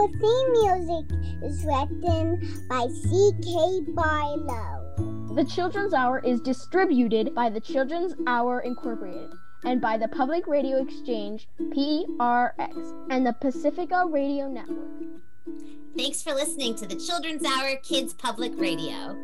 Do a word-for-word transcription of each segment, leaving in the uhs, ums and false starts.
Our theme music is written by C K Barlow. The Children's Hour is distributed by the Children's Hour Incorporated and by the Public Radio Exchange, P R X, and the Pacifica Radio Network. Thanks for listening to the Children's Hour Kids Public Radio.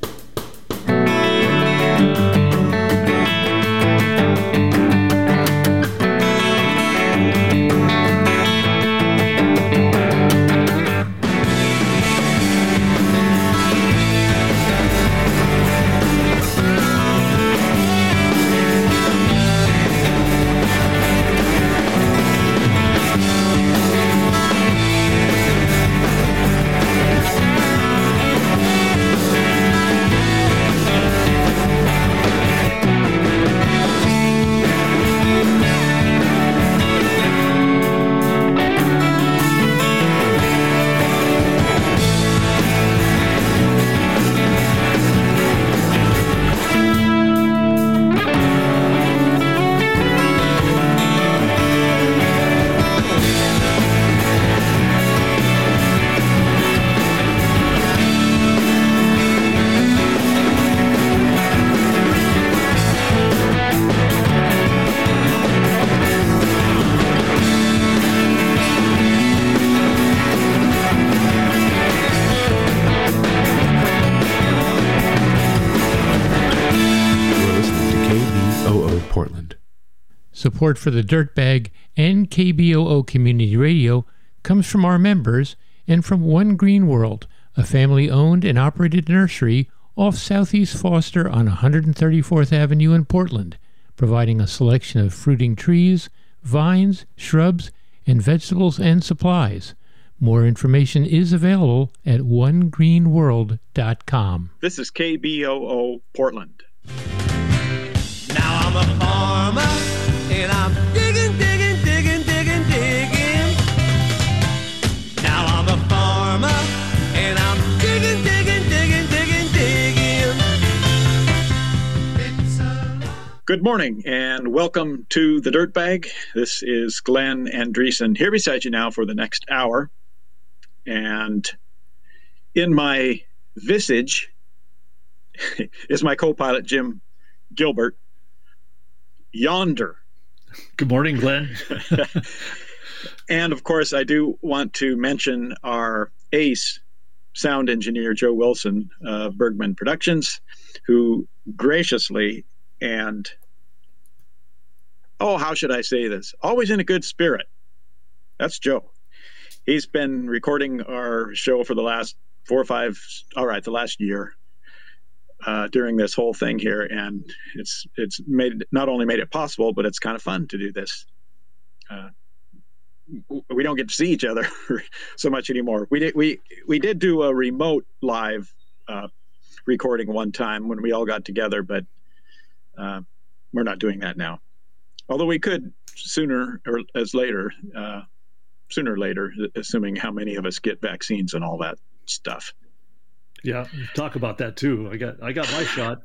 Support for the Dirtbag and K B O O Community Radio comes from our members and from One Green World, a family-owned and operated nursery off Southeast Foster on one hundred thirty-fourth Avenue in Portland, providing a selection of fruiting trees, vines, shrubs, and vegetables and supplies. More information is available at one green world dot com. This is K B O O Portland. Now I'm a farmer. And I'm digging, digging, digging, digging, digging. Now I'm a farmer, and I'm digging, digging, digging, digging, digging. Good morning, and welcome to the Dirtbag. This is Glenn Andreessen here beside you now for the next hour. And in my visage is my co-pilot, Jim Gilbert. Yonder. Good morning, Glenn. And, of course, I do want to mention our ace sound engineer, Joe Wilson of Bergman Productions, who graciously and, oh, how should I say this? Always in a good spirit. That's Joe. He's been recording our show for the last four or five, all right, the last year. Uh, during this whole thing here, and it's it's made not only made it possible, but it's kind of fun to do this. Uh, we don't get to see each other so much anymore. We did we we did do a remote live uh, recording one time when we all got together, but uh, we're not doing that now. Although we could sooner or as later, uh, sooner or later, assuming how many of us get vaccines and all that stuff. Yeah, talk about that too. I got I got my shot.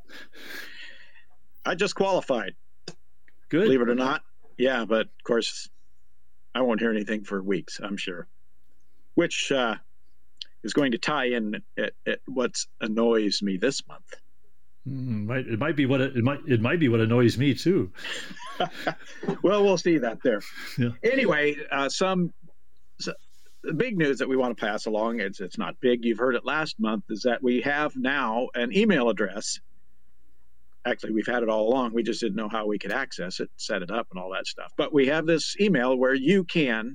I just qualified. Good. Believe it or not. Yeah, but of course, I won't hear anything for weeks, I'm sure. Which uh, is going to tie in at, at what annoys me this month. Mm, might, it might be what it, it might it might be what annoys me too. Well, we'll see that there. Yeah. Anyway, uh, some. So, the big news that we want to pass along, it's, it's not big, you've heard it last month, is that we have now an email address. Actually, we've had it all along. We just didn't know how we could access it, set it up, and all that stuff. But we have this email where you can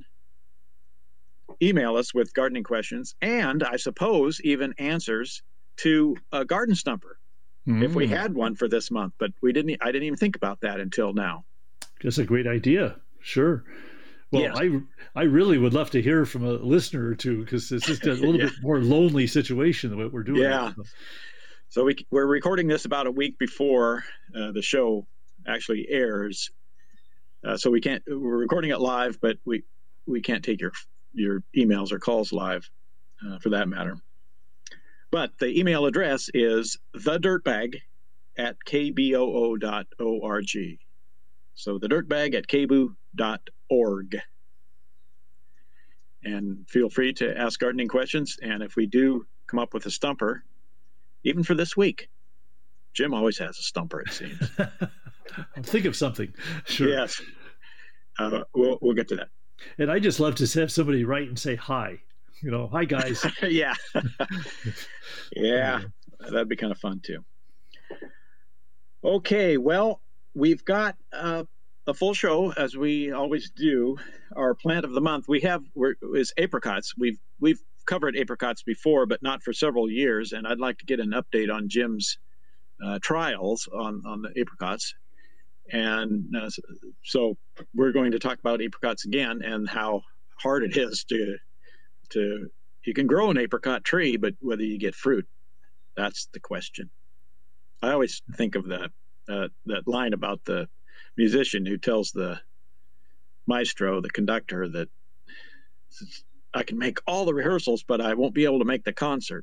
email us with gardening questions and, I suppose, even answers to a garden stumper, mm. if we had one for this month. But we didn't. I didn't even think about that until now. That's a great idea. Sure. Well, yes. I I really would love to hear from a listener or two, because it's just a little yeah. bit more lonely situation than what we're doing. Yeah. Right. So we, we're recording this about a week before uh, the show actually airs. Uh, so we can't, we're recording it live, but we, we can't take your your emails or calls live uh, for that matter. But the email address is thedirtbag at k b o o dot org. So thedirtbag at k b o o dot org. and feel free to ask gardening questions. And if we do come up with a stumper, even for this week, Jim always has a stumper, it seems. I'll think of something. Sure. Yes. Uh, we'll, we'll get to that. And I just love to have somebody write and say hi. You know, hi, guys. yeah. yeah. That'd be kind of fun, too. Okay. Well, we've got uh, a full show, as we always do. Our plant of the month we have we're, is apricots. We've we've covered apricots before, but not for several years. And I'd like to get an update on Jim's uh, trials on, on the apricots. And uh, so we're going to talk about apricots again and how hard it is to, to, you can grow an apricot tree, but whether you get fruit, that's the question. I always think of that, uh, that line about the musician who tells the maestro, the conductor, that I can make all the rehearsals, but I won't be able to make the concert.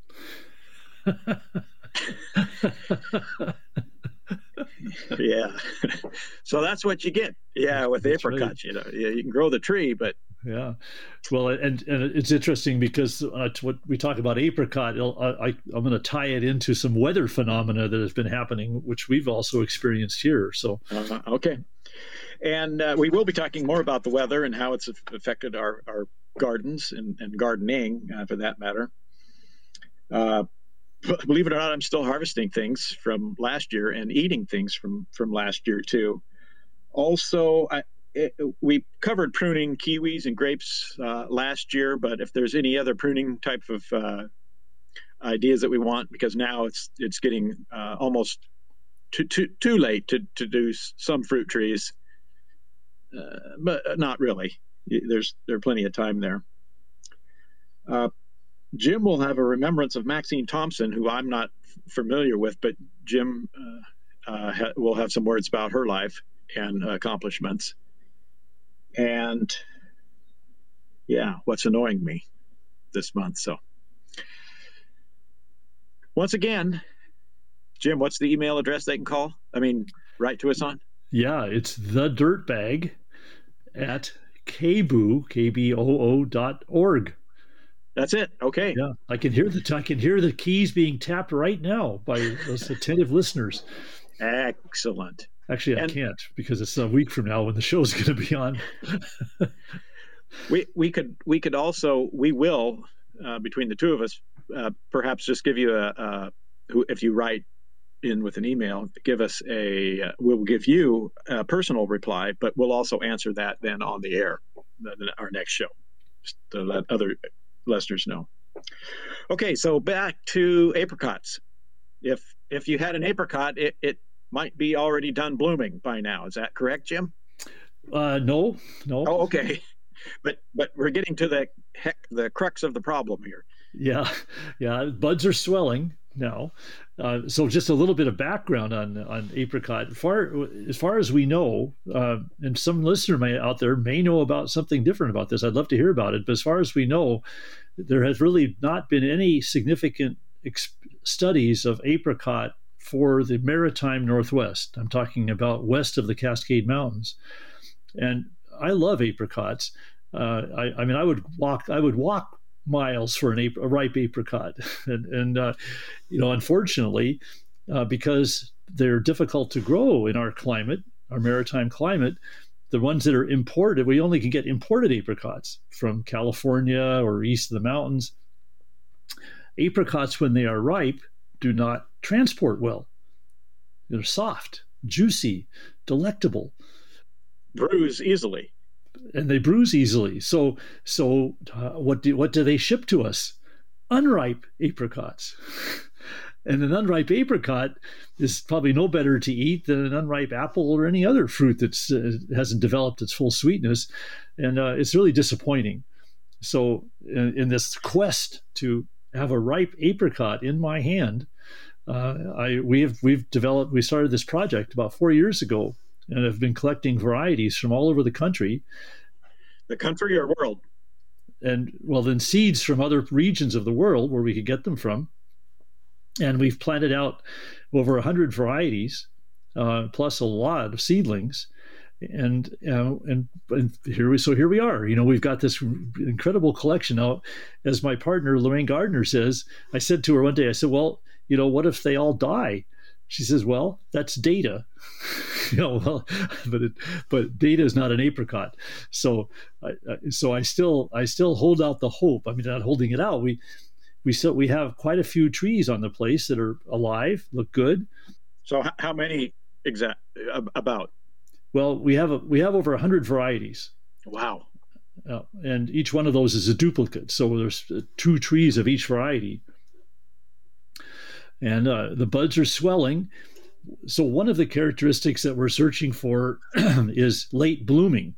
Yeah. So that's what you get. Yeah, with That's apricots, right. you know, yeah, you can grow the tree, but Yeah. Well, and, and it's interesting because uh, to what we talk about apricot, I'll, I, I'm going to tie it into some weather phenomena that has been happening, which we've also experienced here. So, uh, okay. And uh, we will be talking more about the weather and how it's affected our, our gardens and, and gardening, uh, for that matter. Uh, believe it or not, I'm still harvesting things from last year and eating things from, from last year too. Also, I, it, we covered pruning kiwis and grapes uh, last year, but if there's any other pruning type of uh, ideas that we want, because now it's it's getting uh, almost too, too too late to to do some fruit trees, uh, but not really. There's there are plenty of time there. Uh, Jim will have a remembrance of Maxine Thompson, who I'm not f- familiar with, but Jim uh, uh, ha- will have some words about her life and uh, accomplishments. And yeah, what's annoying me this month. So once again, Jim, what's the email address they can call? I mean, write to us on? yeah, it's the dirtbag at kboo, K B O O dot org. That's it. Okay. Yeah, I can hear the I can hear the keys being tapped right now by those attentive listeners. Excellent. Actually, I And- can't because it's a week from now when the show's going to be on. We we could we could also we will uh, between the two of us uh, perhaps just give you a, a who if you write in with an email, give us a uh, we'll give you a personal reply, but we'll also answer that then on the air, the, the, our next show, just to let other listeners know. Okay, so back to apricots. If if you had an apricot, it, it might be already done blooming by now. Is that correct, Jim? Uh, no, no. Oh, okay. But but we're getting to the heck the crux of the problem here. Yeah, yeah. Buds are swelling now. Uh, so just a little bit of background on on apricot. Far as far as we know, uh, and some listener may out there may know about something different about this. I'd love to hear about it. But as far as we know, there has really not been any significant ex- studies of apricot for the maritime Northwest. I'm talking about west of the Cascade Mountains, and I love apricots. Uh, I, I mean, I would walk. I would walk miles for an ap- a ripe apricot, and, and uh, you know, unfortunately, uh, because they're difficult to grow in our climate, our maritime climate, the ones that are imported, we only can get imported apricots from California or east of the mountains. Apricots, when they are ripe, do not transport well. They're soft, juicy, delectable, Bruise easily. and they bruise easily. So, so uh, what do what do they ship to us? Unripe apricots. And an unripe apricot is probably no better to eat than an unripe apple or any other fruit that uh, hasn't developed its full sweetness, and uh, it's really disappointing. So, in, in this quest to have a ripe apricot in my hand, uh, I we have we've developed we started this project about four years ago, and have been collecting varieties from all over the country, The country or world? and well, then seeds from other regions of the world where we could get them from. And we've planted out over one hundred varieties, uh, plus a lot of seedlings. And, uh, and and here we so here we are. You know, we've got this incredible collection. Now, as my partner Lorraine Gardner says, I said to her one day, I said, "Well, you know, what if they all die?" She says, "Well, that's data." You know, well, but it, but data is not an apricot. So, I, so I still I still hold out the hope. I mean, not holding it out. We we still we have quite a few trees on the place that are alive, look good. So, how many exact about? Well, we have a, we have over a hundred varieties. Wow. Uh, and each one of those is a duplicate. So there's two trees of each variety. And uh, the buds are swelling. So one of the characteristics that we're searching for is late blooming,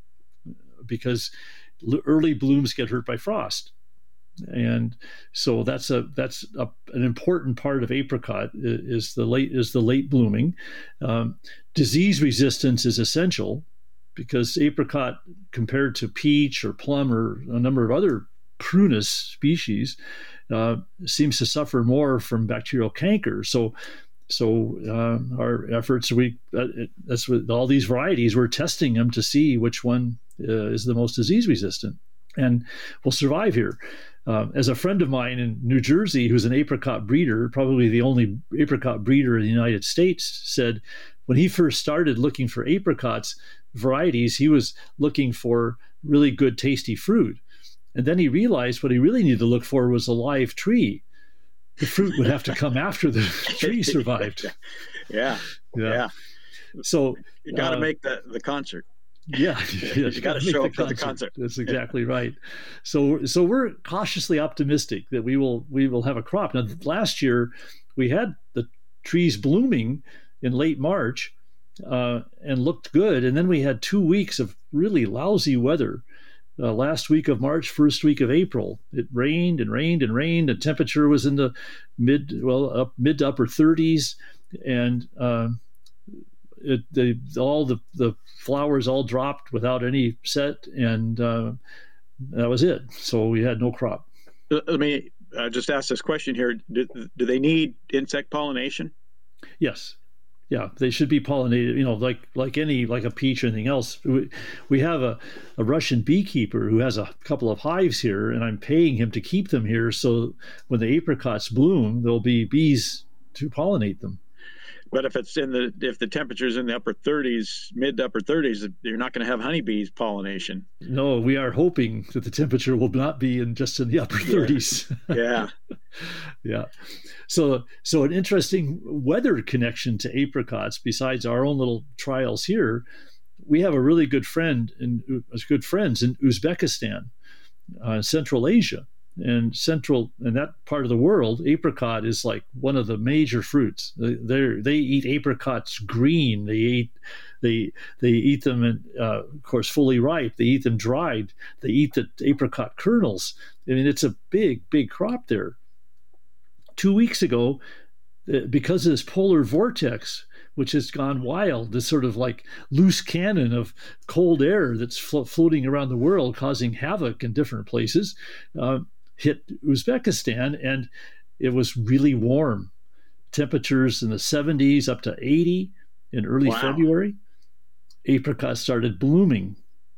because early blooms get hurt by frost. And so that's a that's a, an important part of apricot is the late is the late blooming. Um, disease resistance is essential, because apricot, compared to peach or plum or a number of other prunus species, uh, seems to suffer more from bacterial canker. So, so uh, our efforts we uh, that's with all these varieties, we're testing them to see which one uh, is the most disease resistant and will survive here. Uh, as a friend of mine in New Jersey, who's an apricot breeder, probably the only apricot breeder in the United States, said when he first started looking for apricots varieties, he was looking for really good, tasty fruit. And then he realized what he really needed to look for was a live tree. The fruit would have to come after the tree survived. Yeah, yeah. yeah. So you got to uh, make the, the concert. Yeah, you got to show up for the concert. That's exactly right. So, so we're cautiously optimistic that we will we will have a crop. Now, last year we had the trees blooming in late March uh, and looked good, and then we had two weeks of really lousy weather. Uh, last week of March, first week of April, it rained and rained and rained. The temperature was in the mid well up mid to upper thirties, and uh, It, they, all the, the flowers all dropped without any set, and uh, that was it. So we had no crop. Let me uh, just ask this question here. Do, do they need insect pollination? Yes. Yeah, they should be pollinated, you know, like like any, like a peach or anything else. We, we have a, a Russian beekeeper who has a couple of hives here, and I'm paying him to keep them here. So when the apricots bloom, there'll be bees to pollinate them. But if it's in the if the temperature's in the upper thirties, mid to upper thirties, you're not going to have honeybees pollination. No, we are hoping that the temperature will not be in just in the upper thirties. Yeah, yeah. So, so an interesting weather connection to apricots. Besides our own little trials here, we have a really good friend and good friends in Uzbekistan, uh, Central Asia. And central in that part of the world, apricot is like one of the major fruits. They they eat apricots green. They eat they they eat them, in, uh, of course, fully ripe. They eat them dried. They eat the apricot kernels. I mean, it's a big big crop there. Two weeks ago, because of this polar vortex, which has gone wild, this sort of like loose cannon of cold air that's flo- floating around the world, causing havoc in different places. Uh, hit Uzbekistan, and it was really warm. Temperatures in the seventies up to eighty in early wow. February. Apricots started blooming.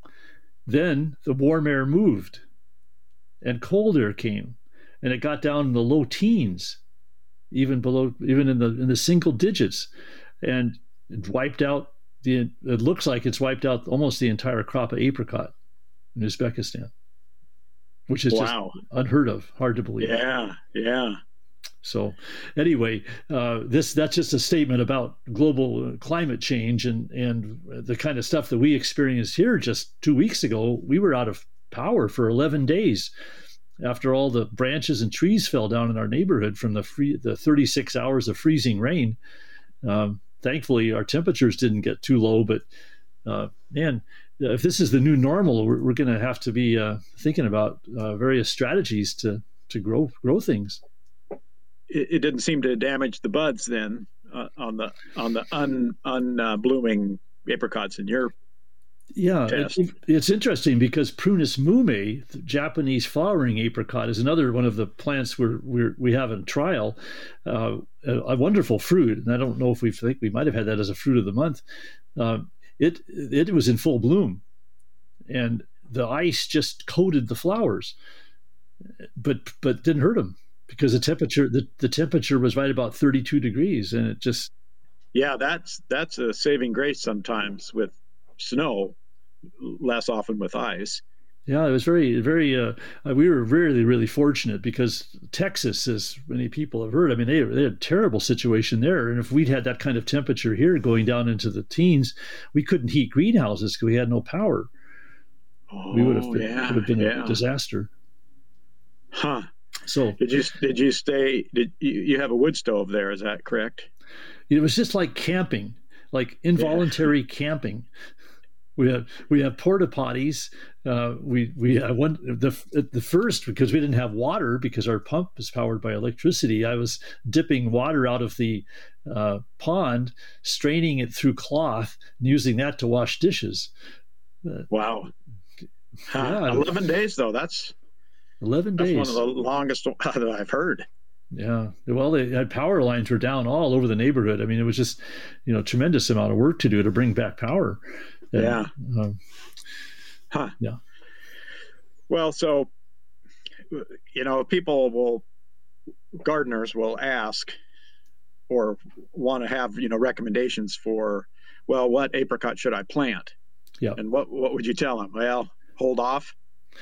Then the warm air moved and cold air came, and it got down in the low teens, even below, even in the in the single digits, and it wiped out the. It looks like it's wiped out almost the entire crop of apricot in Uzbekistan, which is wow. just unheard of, hard to believe. Yeah, yeah. So anyway, uh, this that's just a statement about global climate change and, and the kind of stuff that we experienced here just two weeks ago. We were out of power for eleven days after all the branches and trees fell down in our neighborhood from the free, the thirty-six hours of freezing rain. Um, thankfully, our temperatures didn't get too low, but uh, man, if this is the new normal, we're, we're going to have to be uh, thinking about uh, various strategies to to grow grow things. It, it didn't seem to damage the buds then uh, on the on the un un uh, blooming apricots in your yeah. test. It, it's interesting because Prunus mume, the Japanese flowering apricot, is another one of the plants we're, we're we have in trial. Uh, a, a wonderful fruit, and I don't know if we think we might have had that as a fruit of the month. Uh, it it was in full bloom, and the ice just coated the flowers, but but didn't hurt them because the temperature the, the temperature was right about thirty-two degrees, and it just Yeah, that's that's a saving grace sometimes with snow, less often with ice. Yeah, it was very, very. Uh, we were really, really fortunate because Texas, as many people have heard, I mean, they, they had a terrible situation there. And if we'd had that kind of temperature here going down into the teens, we couldn't heat greenhouses because we had no power. Oh, we would have been, yeah, would have been yeah. a disaster. Huh. So did you did you stay? Did you, you have a wood stove there? Is that correct? It was just like camping, like involuntary yeah. camping. We have we have porta potties. Uh, we we I went the the first because we didn't have water because our pump is powered by electricity. I was dipping water out of the uh, pond, straining it through cloth, and using that to wash dishes. Uh, wow, yeah, uh, eleven days though. That's eleven that's days. One of the longest that I've heard. Yeah. Well, they had power lines were down all over the neighborhood. I mean, it was just, you know, tremendous amount of work to do to bring back power. And, yeah. Um, huh. Yeah. Well, so, you know, people will, gardeners will ask or want to have, you know, recommendations for, well, what apricot should I plant? Yeah. And what, what would you tell them? Well, hold off.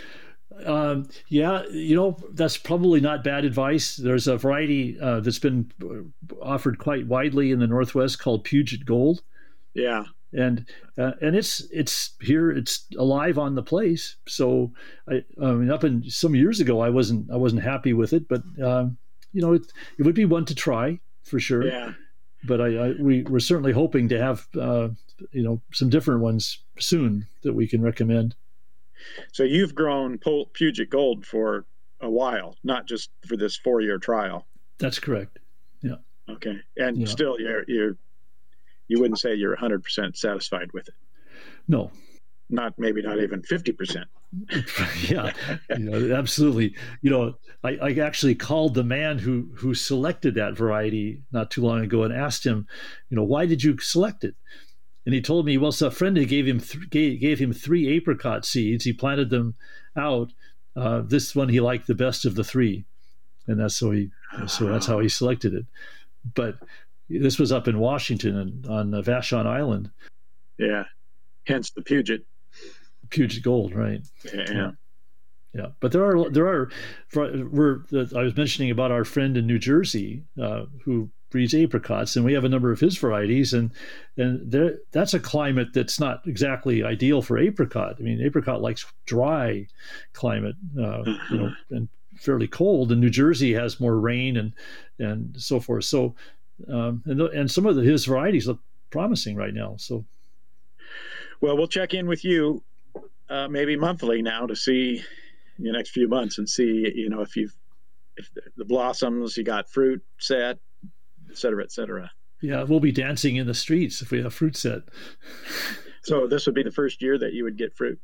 Um, yeah, you know, that's probably not bad advice. There's a variety uh, that's been offered quite widely in the Northwest called Puget Gold. Yeah. And uh, and it's it's here, it's alive on the place. So I, I mean, up in some years ago, I wasn't I wasn't happy with it, but um, you know, it it would be one to try for sure. Yeah. But I, I we we're certainly hoping to have uh, you know some different ones soon that we can recommend. So you've grown Puget Gold for a while, not just for this four-year trial. That's correct. Yeah. Okay. And yeah. still, you're you you wouldn't say you're one hundred percent satisfied with it. No. Not maybe not even fifty percent. yeah, you know, absolutely. You know, I, I actually called the man who who selected that variety not too long ago and asked him, you know, why did you select it? And he told me, well, so a friend gave him th- gave, gave him three apricot seeds. He planted them out. Uh, this one he liked the best of the three, and that's so he so that's how he selected it. But this was up in Washington on uh, Vashon Island. Yeah, hence the Puget. Puget Gold, right? Yeah. yeah. Yeah, but there are there are we're I was mentioning about our friend in New Jersey uh, who breeds apricots, and we have a number of his varieties, and and there that's a climate that's not exactly ideal for apricot. I mean, apricot likes dry climate, uh, you know, and fairly cold. And New Jersey has more rain and and so forth. So, um, and and some of the, his varieties look promising right now. So, well, we'll check in with you uh, maybe monthly now to see in the next few months and see, you know, if you've if the, the blossoms, you got fruit set, et cetera, et cetera. Yeah, we'll be dancing in the streets if we have fruit set. So this would be the first year that you would get fruit.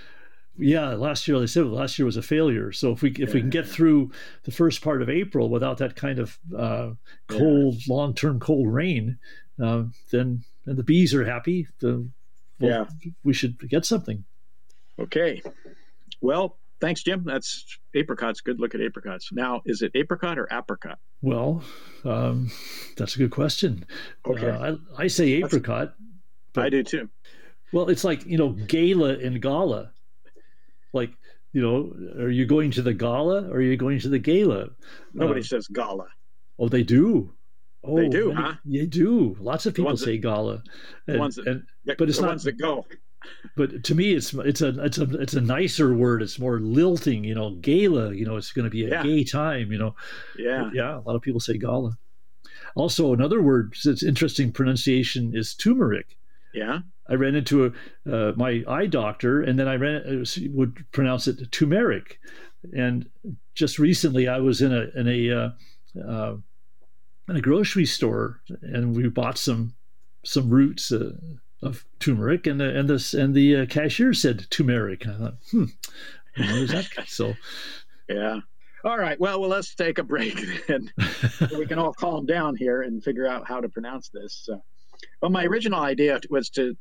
Yeah, last year, they said last year was a failure. So if we if yeah. we can get through the first part of April without that kind of uh, cold, yeah. long-term cold rain, uh, then and the bees are happy. The, well, yeah, we should get something. Okay. Well, thanks, Jim. That's apricots. Good look at apricots. Now, is it apricot or apricot? Well, um, that's a good question. Okay. Uh, I, I say apricot. But, I do too. Well, it's like, you know, gala and gala. Like, you know, are you going to the gala or are you going to the gala? Nobody uh, says gala. Oh, they do. Oh, they do, many, huh? They do. Lots of people say that, gala. And, the ones that, and, but it's the not, ones that go. But to me, it's it's a it's a it's a nicer word. It's more lilting, you know. Gala, you know, it's going to be a yeah. gay time, you know. Yeah, yeah. A lot of people say gala. Also, another word that's interesting pronunciation is turmeric. Yeah, I ran into a uh, my eye doctor, and then I ran uh, would pronounce it turmeric. And just recently, I was in a in a uh, uh, in a grocery store, and we bought some some roots. Uh, of turmeric, and the and this and the uh, cashier said turmeric. I thought, hmm, what is that? So, yeah. All right. Well, well, let's take a break then. So we can all calm down here and figure out how to pronounce this. Uh, well, my original idea was to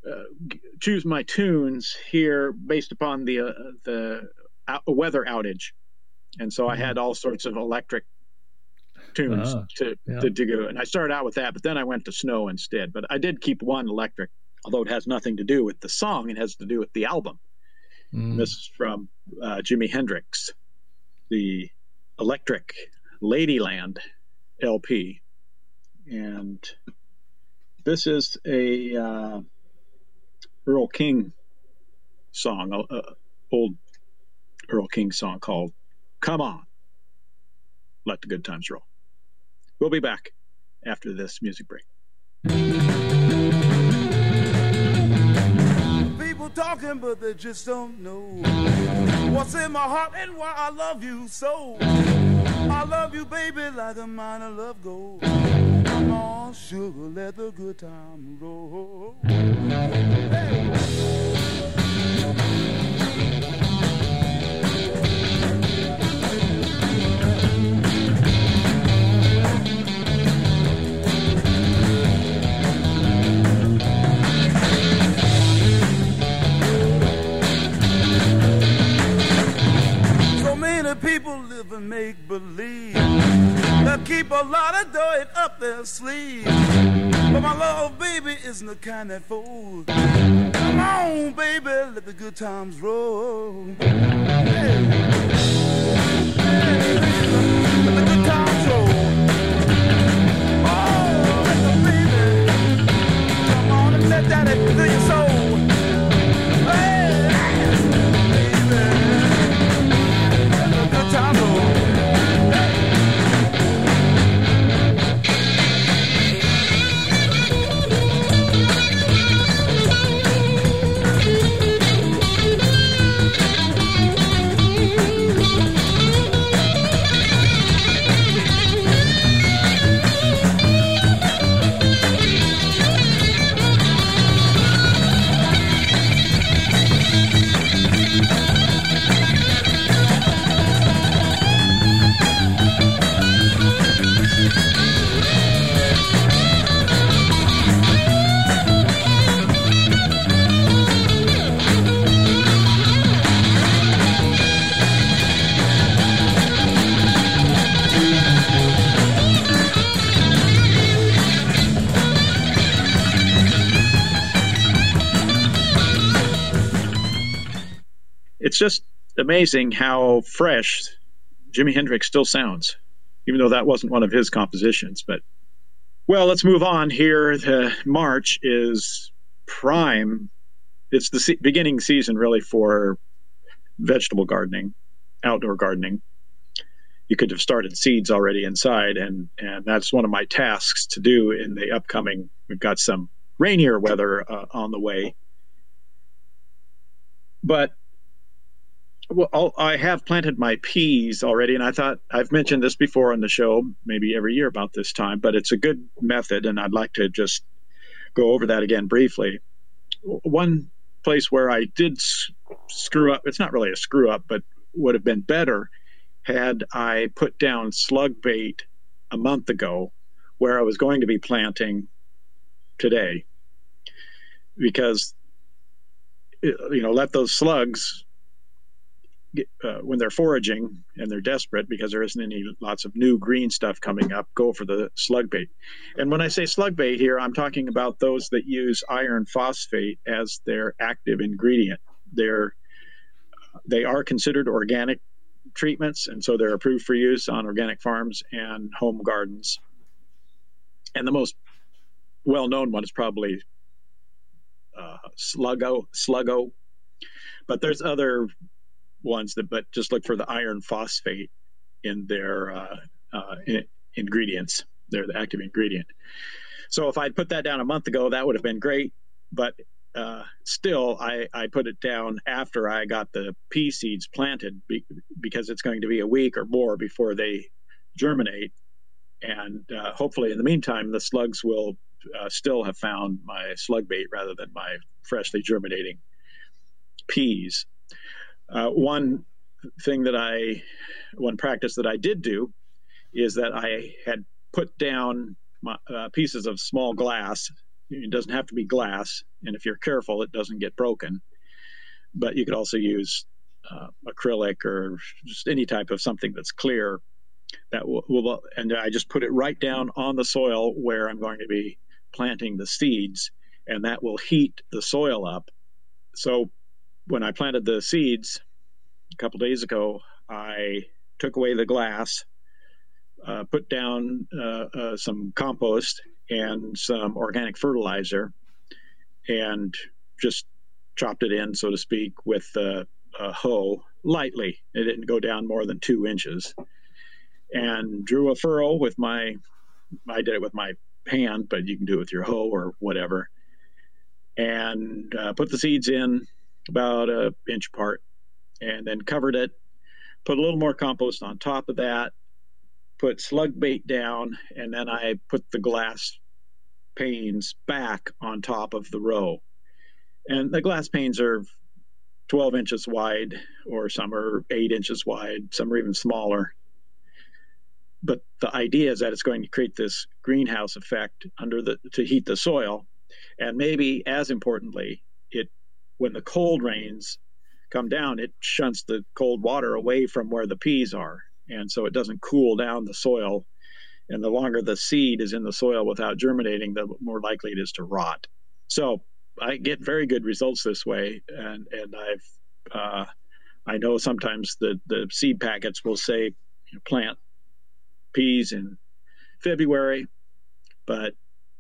uh, choose my tunes here based upon the uh, the uh, weather outage, and so I had all sorts of electric tunes Ah, to, yeah. to to go. And I started out with that, but then I went to snow instead. But I did keep one electric, although it has nothing to do with the song; it has to do with the album. Mm. This is from uh, Jimi Hendrix, the Electric Ladyland L P, and this is a uh, Earl King song, a, a old Earl King song called "Come On, Let the Good Times Roll." We'll be back after this music break. People talking, but they just don't know what's in my heart and why I love you so. I love you, baby, like a mine of love gold. Come on, sugar, let the good time roll. Hey. People live and make believe. They'll keep a lot of dirt up their sleeve. But my love, baby, isn't the kind that folds. Come on, baby, let the good times roll. Hey. Hey, let the good times roll. Oh, let the baby come on and let that into your soul. Hey, baby. It's just amazing how fresh Jimi Hendrix still sounds, even though that wasn't one of his compositions. But, well, let's move on here. The March is prime. It's the se- beginning season, really, for vegetable gardening, outdoor gardening. You could have started seeds already inside, and, and that's one of my tasks to do in the upcoming. We've got some rainier weather uh, on the way. But well, I have planted my peas already, and I thought I've mentioned this before on the show, maybe every year about this time, but it's a good method, and I'd like to just go over that again briefly. One place where I did screw up, it's not really a screw up, but would have been better had I put down slug bait a month ago where I was going to be planting today, because, you know, let those slugs, Uh, when they're foraging and they're desperate because there isn't any lots of new green stuff coming up, go for the slug bait. And when I say slug bait here, I'm talking about those that use iron phosphate as their active ingredient. They're they are considered organic treatments, and so they're approved for use on organic farms and home gardens. And the most well-known one is probably uh, Sluggo, Sluggo, but there's other ones that, but just look for the iron phosphate in their uh, uh, in, ingredients. They're the active ingredient. So if I'd put that down a month ago, that would have been great. But uh, still, I, I put it down after I got the pea seeds planted be, because it's going to be a week or more before they germinate. And uh, hopefully in the meantime, the slugs will uh, still have found my slug bait rather than my freshly germinating peas. Uh, one thing that I, one practice that I did do is that I had put down my, uh, pieces of small glass It doesn't have to be glass, and if you're careful, it doesn't get broken. But you could also use uh, acrylic or just any type of something that's clear. That will, will, and I just put it right down on the soil where I'm going to be planting the seeds, and that will heat the soil up. So when I planted the seeds a couple days ago, I took away the glass, uh, put down uh, uh, some compost and some organic fertilizer, and just chopped it in, so to speak, with uh, a hoe lightly. It didn't go down more than two inches. And drew a furrow with my, I did it with my hand, but you can do it with your hoe or whatever. And uh, put the seeds in about an inch apart, and then covered it, put a little more compost on top of that, put slug bait down, and then I put the glass panes back on top of the row. And the glass panes are twelve inches wide, or some are eight inches wide, some are even smaller. But the idea is that it's going to create this greenhouse effect under the to heat the soil, and maybe as importantly, it when the cold rains come down, it shunts the cold water away from where the peas are, and so it doesn't cool down the soil. And the longer the seed is in the soil without germinating, the more likely it is to rot. So I get very good results this way, and and I've uh, I know sometimes the the seed packets will say, you know, plant peas in February, but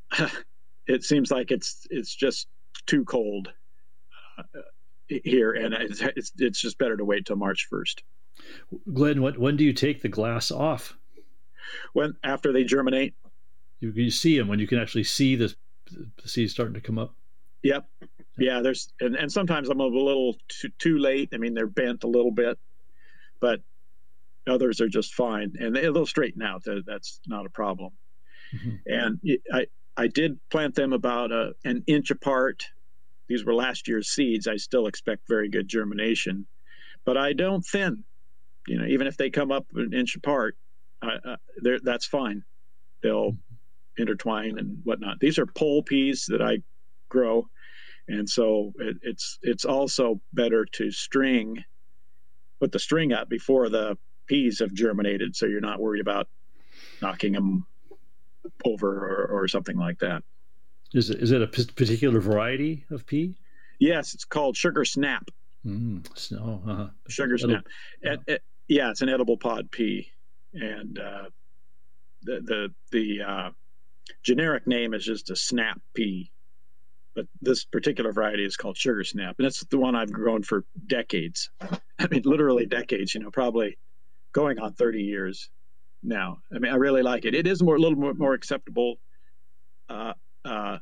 it seems like it's it's just too cold uh, here, and it's, it's it's just better to wait till March first. Glenn, when, when do you take the glass off? When after they germinate. You, you see them when you can actually see the, the seeds starting to come up. Yep. Yeah, there's and, and sometimes I'm a little too, too late. I mean, they're bent a little bit, but others are just fine, and they, they'll straighten out. That, that's not a problem. Mm-hmm. And it, I I did plant them about a, an inch apart. These were last year's seeds. I still expect very good germination, but I don't thin. You know, even if they come up an inch apart, uh, uh, that's fine. They'll intertwine and whatnot. These are pole peas that I grow, and so it, it's it's also better to string, put the string up before the peas have germinated, so you're not worried about knocking them over or, or something like that. Is it is it a p- particular variety of pea? Yes, it's called Sugar Snap. Mm, so, uh-huh. Sugar Edible, Snap. Yeah. It, it, yeah, it's an edible pod pea, and uh, the the the uh, generic name is just a snap pea, but this particular variety is called Sugar Snap, and it's the one I've grown for decades. I mean, literally decades. You know, probably going on thirty years now. I mean, I really like it. It is more a little more, more acceptable uh, uh,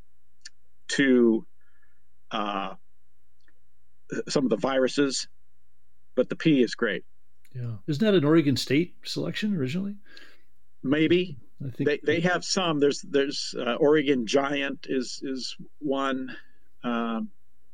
to uh, some of the viruses, but the pea is great. Yeah, isn't that an Oregon State selection originally? Maybe. I think they they have some. There's there's uh, Oregon Giant is is one. Um,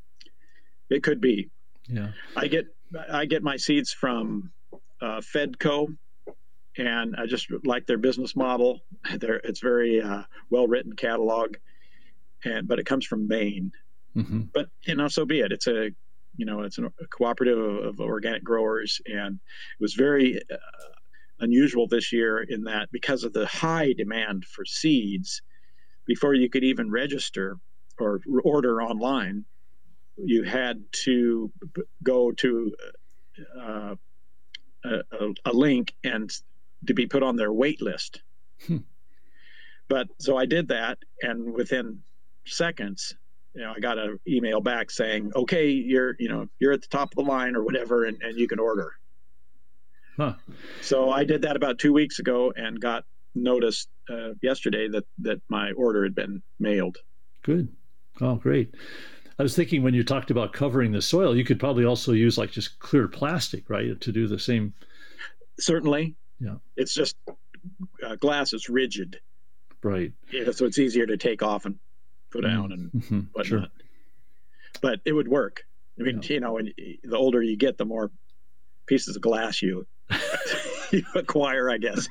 it could be. Yeah. I get I get my seeds from uh, Fedco, and I just like their business model. They're, it's very uh, well written catalog, and but it comes from Maine. Mm-hmm. But you know, so be it. It's a you know it's a cooperative of, of organic growers, and it was very uh, unusual this year in that because of the high demand for seeds, before you could even register or order online, you had to go to uh, a, a link and to be put on their wait list. Hmm. But so I did that, and within seconds, you know, I got an email back saying, "Okay, you're you know you're at the top of the line or whatever, and, and you can order." Huh. So I did that about two weeks ago and got notice uh, yesterday that that my order had been mailed. Good. Oh, great. I was thinking when you talked about covering the soil, you could probably also use like just clear plastic, right, to do the same. Certainly. Yeah. It's just uh, glass is rigid. Right. Yeah, so it's easier to take off and put mm-hmm. down and mm-hmm. whatnot. Sure. But it would work. I mean, yeah. you know, when the older you get, the more pieces of glass you you acquire, I guess.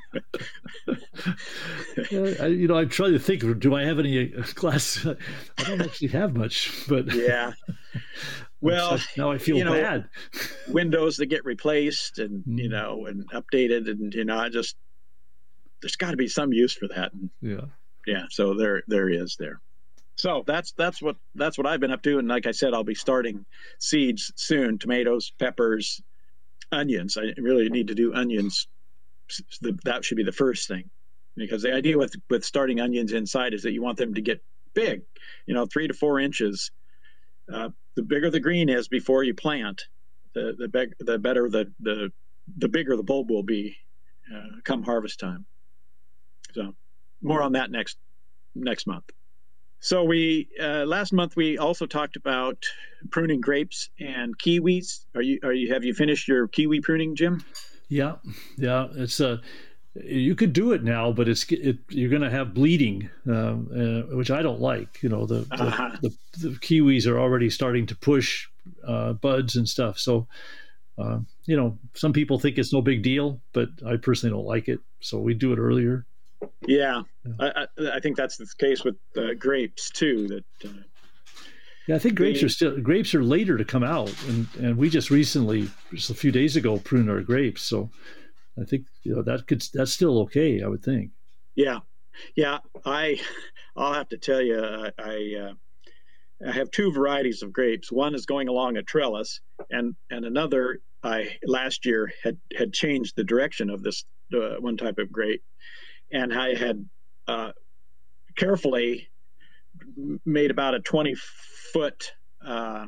I, you know, I'm trying to think. Do I have any glass? I don't actually have much, but yeah. Well, now I feel you know, bad. Windows that get replaced and Mm. you know and updated, and you know, I just there's got to be some use for that. And, Yeah. yeah. So there, there is there. So that's that's what that's what I've been up to, and like I said, I'll be starting seeds soon: tomatoes, peppers, onions. I really need to do onions. That should be the first thing, because the idea with with starting onions inside is that you want them to get big, you know, three to four inches. Uh, the bigger the green is before you plant, the the, big, the better the, the the bigger the bulb will be uh, come harvest time. So more on that next next month. So we uh, last month we also talked about pruning grapes and kiwis. Are you are you have you finished your kiwi pruning, Jim? Yeah, yeah. It's a you could do it now, but it's it, you're going to have bleeding, um, uh, which I don't like. You know, the the, Uh-huh. the the kiwis are already starting to push uh, buds and stuff. So, uh, you know, some people think it's no big deal, but I personally don't like it. So we do it earlier. Yeah, Yeah. I, I, I think that's the case with uh, grapes too. That uh, Yeah, I think grapes The- are still grapes are later to come out, and and we just recently, just a few days ago, pruned our grapes. So I think you know that could that's still okay. I would think. yeah, yeah. I I'll have to tell you, I I, uh, I have two varieties of grapes. One is going along a trellis, and and another I last year had had changed the direction of this uh, one type of grape, and I had uh, carefully made about a twenty foot uh,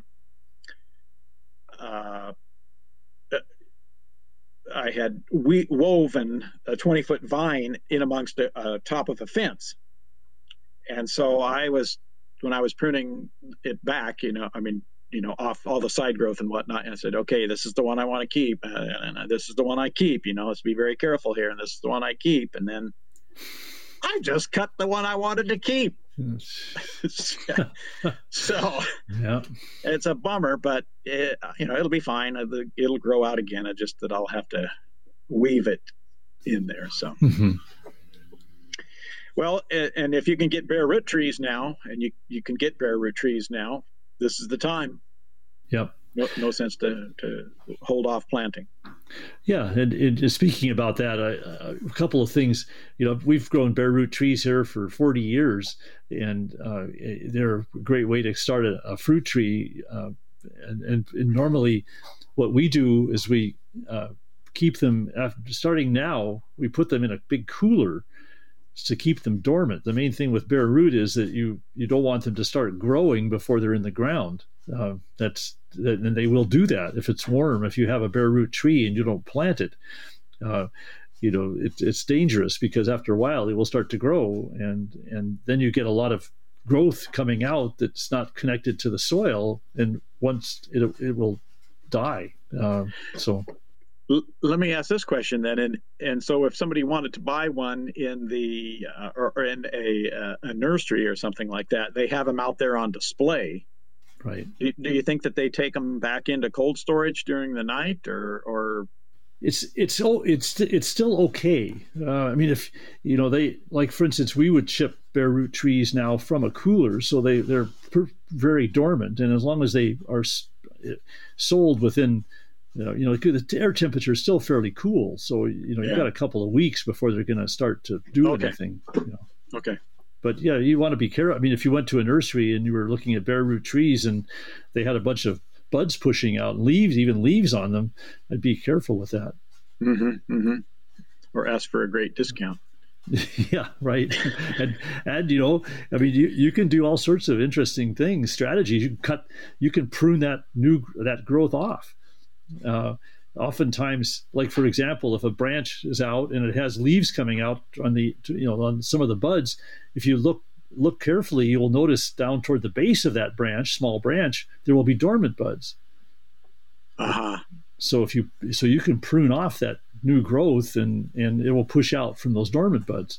uh, I had we woven a twenty foot vine in amongst the uh, top of a fence. And so I was, when I was pruning it back, you know, I mean, you know, off all the side growth and whatnot, and I said, okay, this is the one I want to keep. Uh, and this is the one I keep, you know, let's be very careful here. And this is the one I keep. And then I just cut the one I wanted to keep. So Yeah. it's a bummer, but it, you know, it'll be fine. It'll grow out again. It's just that I'll have to weave it in there. So, Mhm. well, and if you can get bare root trees now, and you, you can get bare root trees now, this is the time. Yep. No, no sense to, to hold off planting. Yeah, and, and speaking about that, I, uh, a couple of things. You know, we've grown bare root trees here for forty years, and uh, they're a great way to start a, a fruit tree. Uh, and, and, and normally, what we do is we uh, keep them after, starting now. We put them in a big cooler to keep them dormant. The main thing with bare root is that you you don't want them to start growing before they're in the ground. Uh, that's that, and they will do that if it's warm. If you have a bare root tree and you don't plant it, uh, you know it, it's dangerous, because after a while it will start to grow, and and then you get a lot of growth coming out that's not connected to the soil, and once it it will die. Uh, so. L- let me ask this question then, and and so if somebody wanted to buy one in the uh, or, or in a uh, a nursery or something like that, they have them out there on display. Right. Do, do you think that they take them back into cold storage during the night, or or It's it's oh it's it's still okay. Uh, I mean, if you know they like, for instance, we would ship bare root trees now from a cooler, so they they're per, very dormant, and as long as they are s- sold within, you know, you know, the air temperature is still fairly cool, so you know you've Yeah. got a couple of weeks before they're going to start to do Okay. anything. You know. okay? But yeah, you want to be careful. I mean, if you went to a nursery and you were looking at bare root trees and they had a bunch of buds pushing out, leaves, even leaves on them, I'd be careful with that. Mm-hmm, mm-hmm. Or ask for a great discount. Yeah, right. and and you know, I mean, you, you can do all sorts of interesting things, strategies. You can cut, you can prune that new that growth off. Uh, oftentimes, like for example, if a branch is out and it has leaves coming out on the you know on some of the buds, if you look look carefully, you will notice down toward the base of that branch, small branch, there will be dormant buds. Uh-huh. So if you so you can prune off that new growth, and and it will push out from those dormant buds.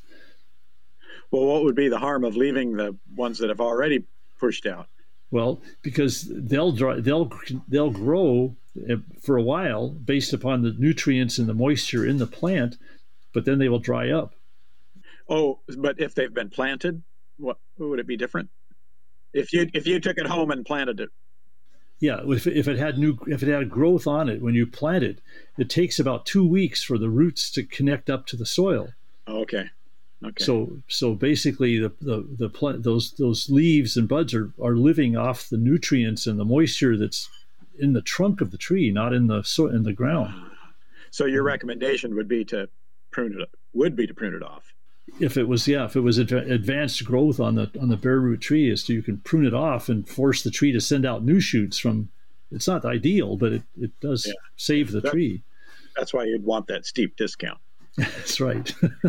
Well, what would be the harm of leaving the ones that have already pushed out? Well, because they'll dry, they'll they'll grow for a while based upon the nutrients and the moisture in the plant, but then they will dry up. Oh, but if they've been planted, what would it be different? If you if you took it home and planted it? Yeah, if, if it had new if it had growth on it when you plant it, it takes about two weeks for the roots to connect up to the soil. Oh, okay. Okay. So so basically the the, the plant those those leaves and buds are, are living off the nutrients and the moisture that's in the trunk of the tree, not in the so in the ground. So your recommendation would be to prune it would be to prune it off. If it was yeah, if it was adv- advanced growth on the on the bare root tree, is so you can prune it off and force the tree to send out new shoots from. It's not ideal, but it, it does yeah. save the that, tree. That's why you'd want that steep discount. That's right.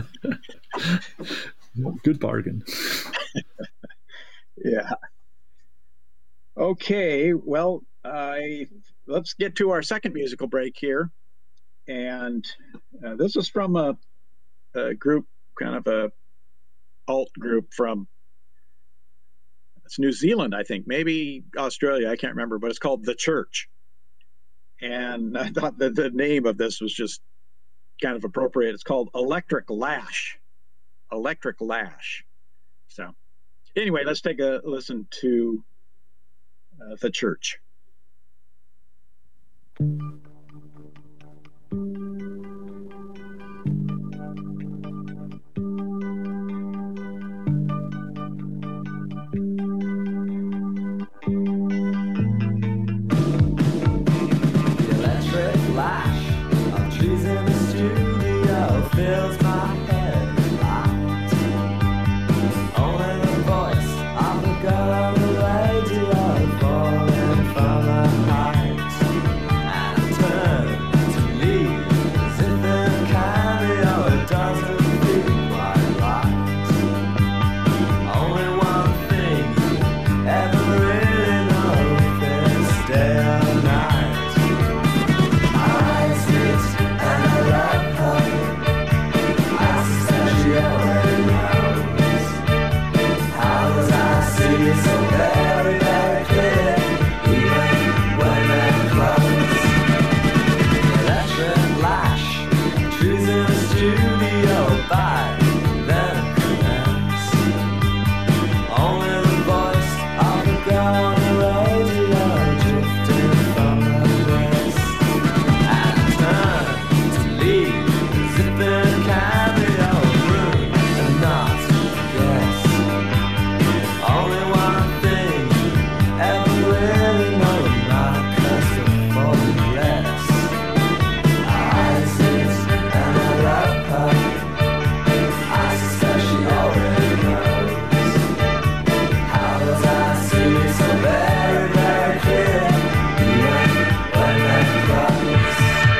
Good bargain. Yeah. Okay. Well, I let's get to our second musical break here, and uh, this is from a, a group, kind of a alt group from it's New Zealand, I think, maybe Australia, I can't remember, but it's called The Church. And I thought that the name of this was just kind of appropriate. It's called Electric Lash. Electric Lash. So anyway, let's take a listen to uh, The Church. Fills my head with light. Only the voice of the girl on the radio falling from the heights. And turn to leave as if in cameo it doesn't feel quite right. Only one thing you ever really know is day or night. I sit and I love her. So very, very clear, even when they're close. Electric lash, trees in the studio by then commence. Only the voice of the girl on the radio drifting from the west. And turn to leave, zipping cameo room and not guess. Only one thing ever really know, not cause of for the rest. I sit and I love her. I suspect she already knows. How does I see so very, very clear, even when they're close?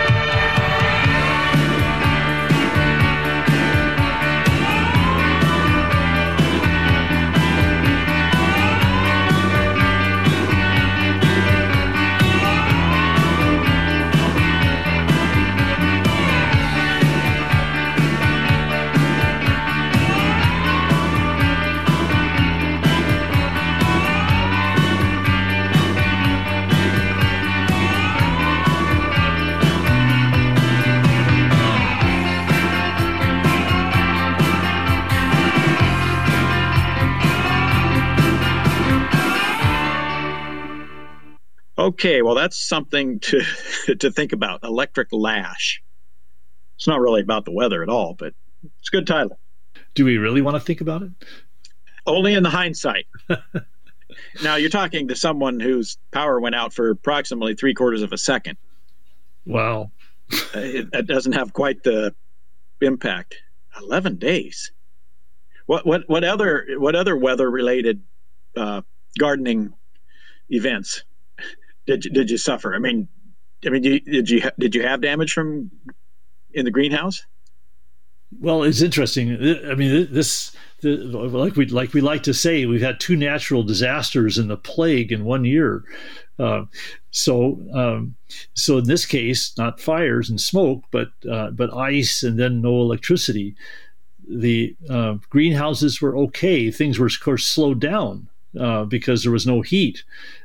Okay, well, that's something to to think about. Electric Lash. It's not really about the weather at all, but it's a good title. Do we really want to think about it? Only in the hindsight. Now, you're talking to someone whose power went out for approximately three quarters of a second. Wow. it, it doesn't have quite the impact. Eleven days. What what what other what other weather related uh, gardening events did you, did you suffer? I mean, I mean, did you, did you did you have damage from in the greenhouse? Well, it's interesting. I mean, this, the, like we like we like to say, we've had two natural disasters and the plague in one year. Uh, so, um, so in this case, not fires and smoke, but uh, but ice and then no electricity. The uh, greenhouses were okay. Things were, of course, slowed down uh, because there was no heat.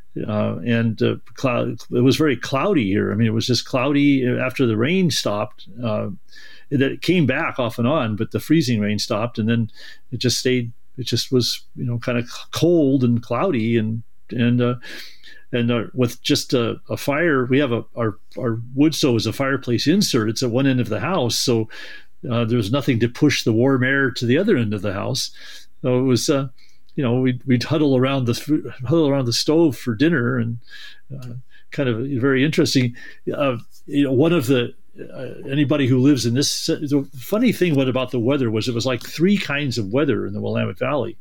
Uh, and uh, cloud, it was very cloudy here. I mean, it was just cloudy after the rain stopped. Uh, it came back off and on, but the freezing rain stopped, and then it just stayed. It just was, you know, kind of cold and cloudy, and and uh, and uh, with just a, a fire. We have a our our wood stove is a fireplace insert. It's at one end of the house, so uh, there was nothing to push the warm air to the other end of the house. So it was. Uh, You know, we'd, we'd huddle around the huddle around the stove for dinner, and uh, kind of very interesting. Uh, you know, one of the uh, anybody who lives in this. The funny thing, what about the weather was it was like three kinds of weather in the Willamette Valley.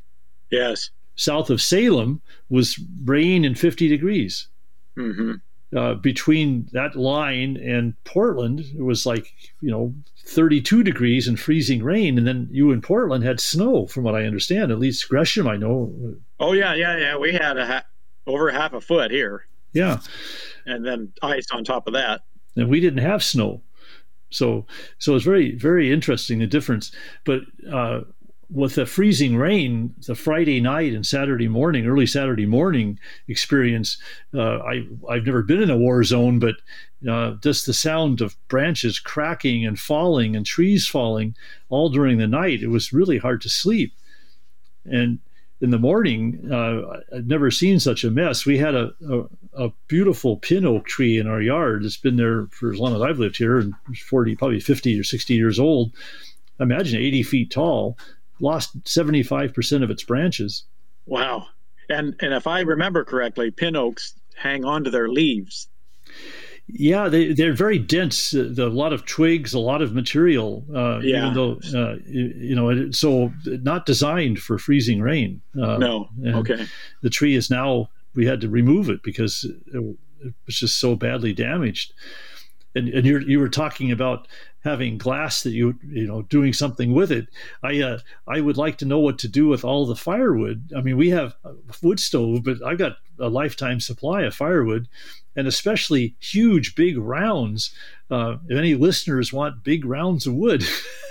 Yes. South of Salem was rain and fifty degrees. Mm-hmm. Uh, between that line and Portland, it was like, you know, thirty-two degrees and freezing rain. And then you in Portland had snow, from what I understand. At least Gresham, I know. Oh, yeah, yeah, yeah. We had a ha- over half a foot here. Yeah. And then ice on top of that. And we didn't have snow. So so it's very, very interesting, the difference. But uh, with the freezing rain, the Friday night and Saturday morning, early Saturday morning experience, uh, I, I've never been in a war zone, but uh, just the sound of branches cracking and falling and trees falling all during the night, it was really hard to sleep. And in the morning, uh, I'd never seen such a mess. We had a, a, a beautiful pin oak tree in our yard. It's been there for as long as I've lived here, and forty, probably fifty or sixty years old. Imagine eighty feet tall. Lost seventy-five percent of its branches. Wow. And and if I remember correctly, pin oaks hang on to their leaves. Yeah, they, they're very dense. Uh, the, a lot of twigs, a lot of material. Uh, Yeah. Even though, uh, you, you know, it, so not designed for freezing rain. Uh, No. and Okay. The tree is now, we had to remove it because it, it was just so badly damaged. And, and you're, you were talking about having glass that you you know doing something with it. I uh, I would like to know what to do with all the firewood. I mean, we have a wood stove, but I've got a lifetime supply of firewood, and especially huge, big rounds. Uh, if any listeners want big rounds of wood,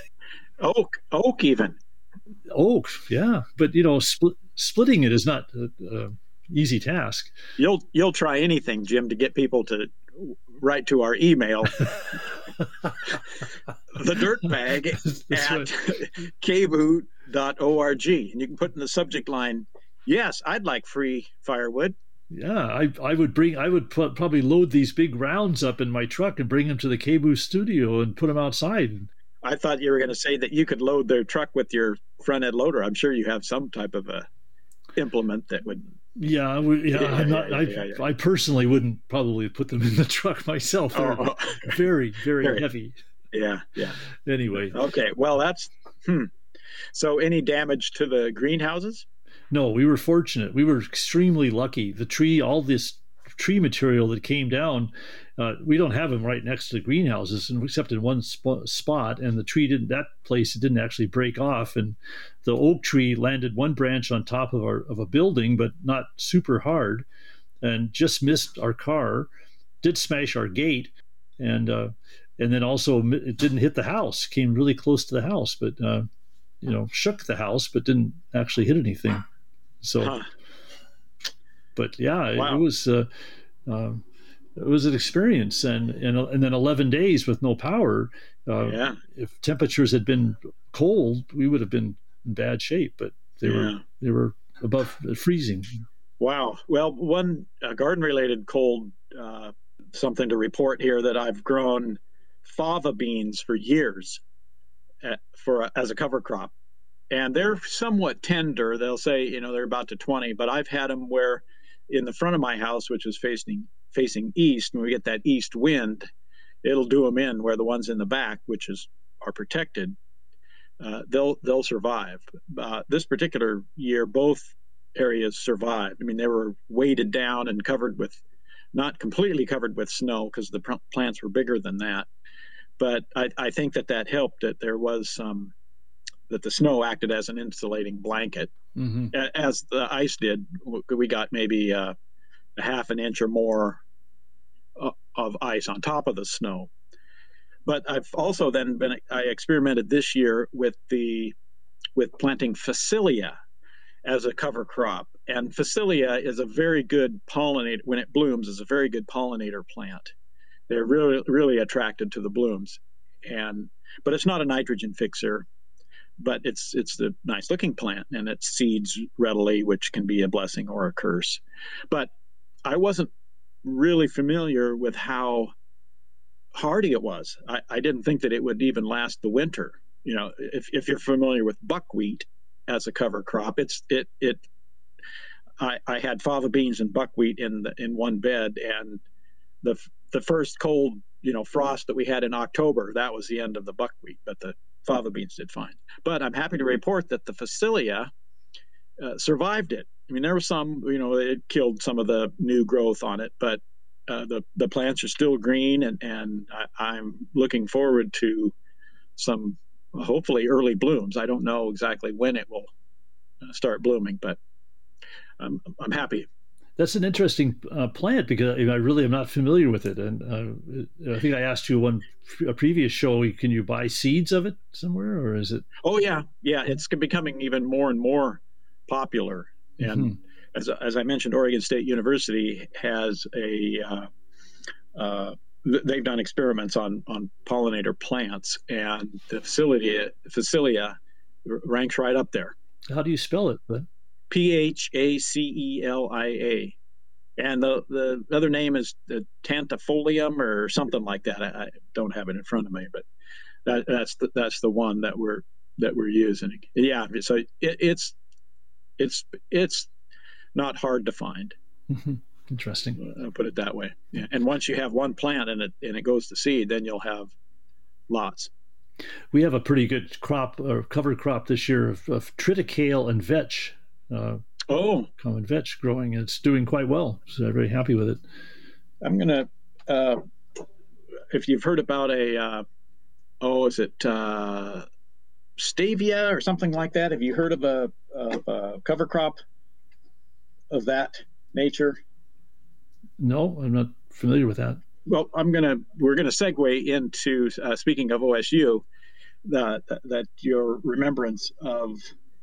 Oak, oak even. oak, yeah. But you know, split, splitting it is not an easy task. You'll you'll try anything, Jim, to get people to write to our email. The dirt bag at right. k boot dot org, and you can put in the subject line, yes, I'd like free firewood. Yeah, I I would bring I would put, probably load these big rounds up in my truck and bring them to the K B O O studio and put them outside. I thought you were going to say that you could load their truck with your front end loader. I'm sure you have some type of a implement that would. Yeah, we, yeah, Yeah, I'm not. yeah, I, yeah, yeah. I personally wouldn't probably put them in the truck myself. They're Oh, very, very Very. heavy. yeah, yeah. Anyway, Okay, well, that's hmm. So, any damage to the greenhouses? no, we were fortunate. We were extremely lucky. The tree, all this tree material that came down, uh, we don't have them right next to the greenhouses, and except in one sp- spot. And the tree didn't. That place it didn't actually break off, and the oak tree landed one branch on top of our of a building, but not super hard, and just missed our car. Did smash our gate, and uh, and then also it didn't hit the house. Came really close to the house, but uh, you know, shook the house, but didn't actually hit anything. So, Huh. but yeah, Wow. it, it was uh, uh, it was an experience, and and and then eleven days with no power. Uh, Yeah, If temperatures had been cold, we would have been in bad shape, but they Yeah. were they were above freezing. wow. Well, one uh, garden-related cold uh, something to report here that I've grown fava beans for years uh, for as a cover crop, and they're somewhat tender. They'll say, you know, they're about to twenty, but I've had them where in the front of my house, which is facing facing east, when we get that east wind, it'll do them in, where the ones in the back, which is are protected, uh, they'll they'll survive. Uh, this particular year, both areas survived. I mean, they were weighted down and covered with, not completely covered with snow because the pr- plants were bigger than that. But I, I think that that helped. That there was some, that the snow acted as an insulating blanket, Mm-hmm. a- as the ice did. W- We got maybe uh, a half an inch or more uh, of ice on top of the snow. But I've also then been, I experimented this year with the, with planting Phacelia. as a cover crop. And Phacelia is a very good pollinator. When it blooms, is a very good pollinator plant. They're really, really attracted to the blooms. And but it's not a nitrogen fixer, but it's it's the nice looking plant, and it seeds readily, which can be a blessing or a curse. But I wasn't really familiar with how hardy it was. I, I didn't think that it would even last the winter. You know, if, if you're familiar with buckwheat as a cover crop, it's it it I, I had fava beans and buckwheat in the, in one bed, and the the first cold, you know, frost that we had in October, that was the end of the buckwheat, but the fava beans did fine. But I'm happy to report that the Phacelia uh, survived it. I mean, there was some, you know, it killed some of the new growth on it, but uh, the the plants are still green, and and I, I'm looking forward to some hopefully early blooms. I don't know exactly when it will start blooming, but I'm I'm happy. That's an interesting uh, plant, because I really am not familiar with it. And uh, I think I asked you one a previous show, can you buy seeds of it somewhere, or is it? Oh yeah, yeah. It's becoming even more and more popular. And mm-hmm. as as I mentioned, Oregon State University has a uh, uh, they've done experiments on on pollinator plants, and the Phacelia Phacelia ranks right up there. How do you spell it? But P H A C E L I A, and the the other name is the Tantifolium or something like that. I, I don't have it in front of me, but that, that's the that's the one that we're that we're using. Yeah, so it, it's it's it's not hard to find. Mm-hmm. Interesting. I'll put it that way. Yeah. And once you have one plant and it and it goes to seed, then you'll have lots. We have a pretty good crop or cover crop this year of, of triticale and vetch. Uh, oh, common vetch growing. It's doing quite well. So I'm very happy with it. I'm gonna. Uh, if you've heard about a, uh, oh, is it uh, Stavia or something like that? Have you heard of a, of a cover crop of that nature? No, I'm not familiar with that. Well, I'm gonna. We're gonna segue into uh, speaking of O S U. That that your remembrance of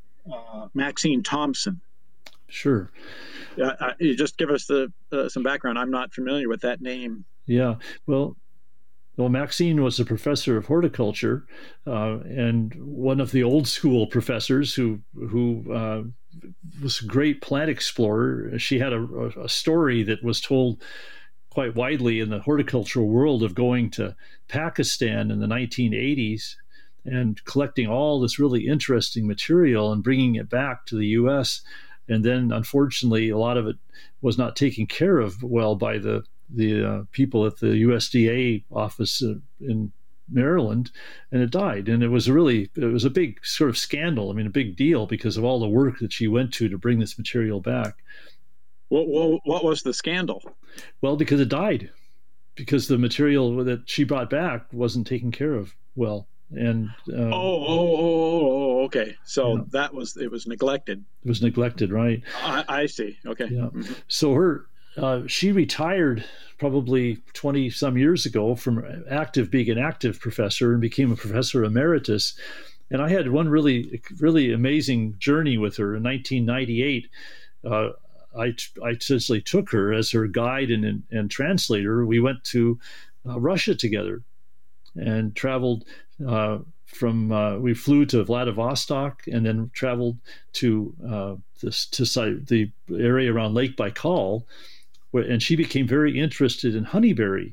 uh, Maxine Thompson. Sure. Uh, uh, you just give us the uh, some background. I'm not familiar with that name. Yeah. Well, well, Maxine was a professor of horticulture, uh, and one of the old school professors who who uh, was a great plant explorer. She had a, a story that was told quite widely in the horticultural world of going to Pakistan in the nineteen eighties and collecting all this really interesting material and bringing it back to the U S. And then, unfortunately, a lot of it was not taken care of well by the the uh, people at the U S D A office uh, in Maryland, and it died. And it was a really, it was a big sort of scandal. I mean, a big deal because of all the work that she went to to bring this material back. What, what, what was the scandal? Well, because it died, because the material that she brought back wasn't taken care of well. And um, oh, oh, oh, oh, okay. So yeah. that was it was neglected. It was neglected, right? I, I see. Okay. Yeah. Mm-hmm. So her, uh, she retired probably twenty some years ago from active being an active professor and became a professor emeritus. And I had one really, really amazing journey with her in nineteen ninety-eight. Uh, I, I essentially took her as her guide and, and, and translator. We went to uh, Russia together and traveled uh, from, uh, we flew to Vladivostok and then traveled to uh, this, to site, the area around Lake Baikal, where, and she became very interested in honeyberry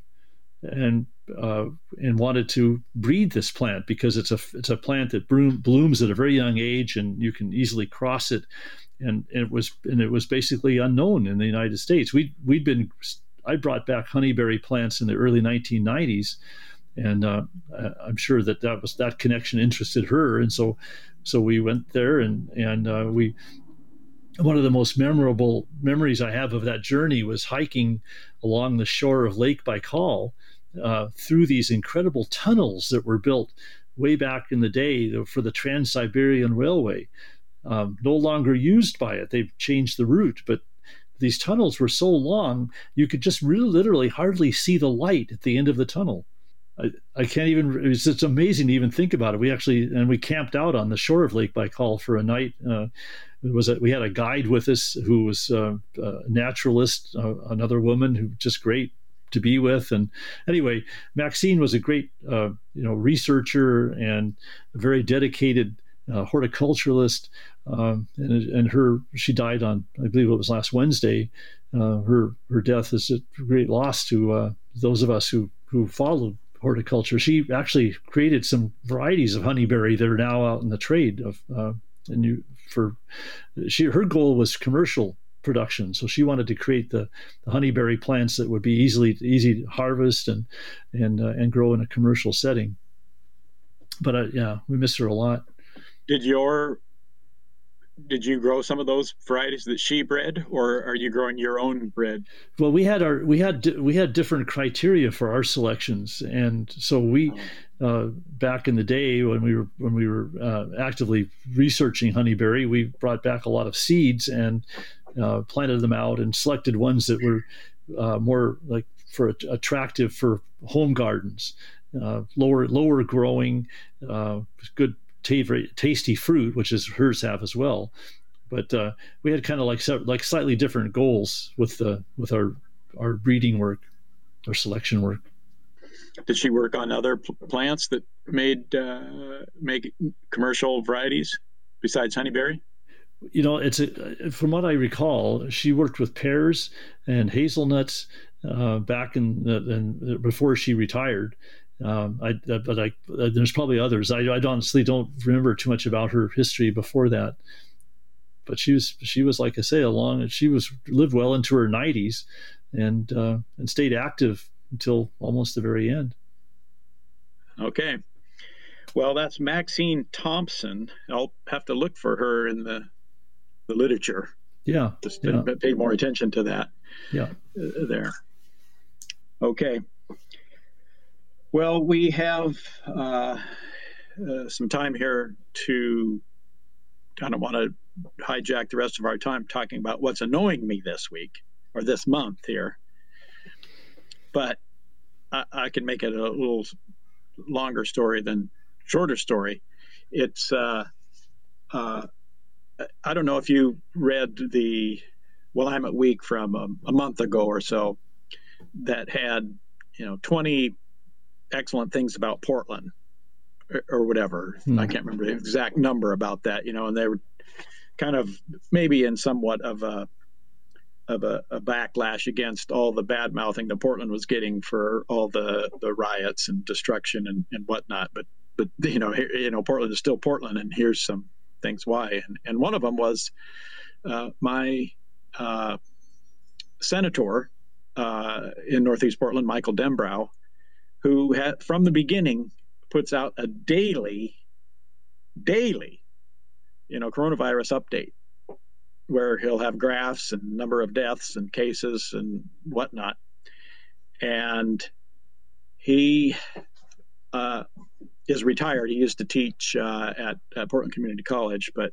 and uh, and wanted to breed this plant because it's a it's a plant that bloom, blooms at a very young age and you can easily cross it. And, and it was and it was basically unknown in the United States. We we'd been I brought back honeyberry plants in the early nineteen nineties, and uh, I'm sure that that was that connection interested her, and so so we went there and and uh, we. One of the most memorable memories I have of that journey was hiking along the shore of Lake Baikal uh, through these incredible tunnels that were built way back in the day for the Trans-Siberian Railway. Um, no longer used by it. They've changed the route, but these tunnels were so long, you could just really literally hardly see the light at the end of the tunnel. I, I can't even, it's, it's amazing to even think about it. We actually, and we camped out on the shore of Lake Baikal for a night. Uh, it was a, we had a guide with us who was uh, a naturalist, uh, another woman who just great to be with. And anyway, Maxine was a great, uh, you know, researcher and a very dedicated uh, horticulturalist. Um, and, and her, she died on, I believe it was last Wednesday. Uh, her her death is a great loss to uh, those of us who who followed horticulture. She actually created some varieties of honeyberry that are now out in the trade. Of uh, and you for she her goal was commercial production, so she wanted to create the, the honeyberry plants that would be easily easy to harvest and and uh, and grow in a commercial setting. But uh, yeah, we miss her a lot. Did your Did you grow some of those varieties that she bred, or are you growing your own bread? Well, we had our we had we had different criteria for our selections, and so we uh, back in the day when we were when we were uh, actively researching honeyberry, we brought back a lot of seeds and uh, planted them out and selected ones that were uh, more like for attractive for home gardens, uh, lower lower growing, uh, good. tasty fruit, which is hers have as well, but uh, we had kind of like like slightly different goals with the with our our breeding work, our selection work. Did she work on other pl- plants that made uh, make commercial varieties besides honeyberry? You know, it's a, from what I recall, she worked with pears and hazelnuts uh, back in, the, in before she retired. Um, I, but I, there's probably others. I, I honestly don't remember too much about her history before that. But she was, she was like I say, along. She was lived well into her nineties, and uh, and stayed active until almost the very end. Okay, well, that's Maxine Thompson. I'll have to look for her in the the literature. Yeah, just yeah. to pay more attention to that. Yeah, uh, there. Okay. Well, we have uh, uh, some time here to, I don't want to hijack the rest of our time talking about what's annoying me this week or this month here, but I, I can make it a little longer story than shorter story. It's, uh, uh, I don't know if you read the Willamette Week from a, a month ago or so that had, you know, twenty excellent things about Portland or, or whatever. Hmm. I can't remember the exact number about that, you know, and they were kind of maybe in somewhat of a of a, a backlash against all the bad mouthing that Portland was getting for all the, the riots and destruction and, and whatnot. But, but, you know, here, you know, Portland is still Portland, and here's some things why. And, and one of them was uh, my uh, senator uh, in Northeast Portland, Michael Dembrow, who had, from the beginning puts out a daily, daily, you know, coronavirus update, where he'll have graphs and number of deaths and cases and whatnot. And he uh, is retired. He used to teach uh, at, at Portland Community College, but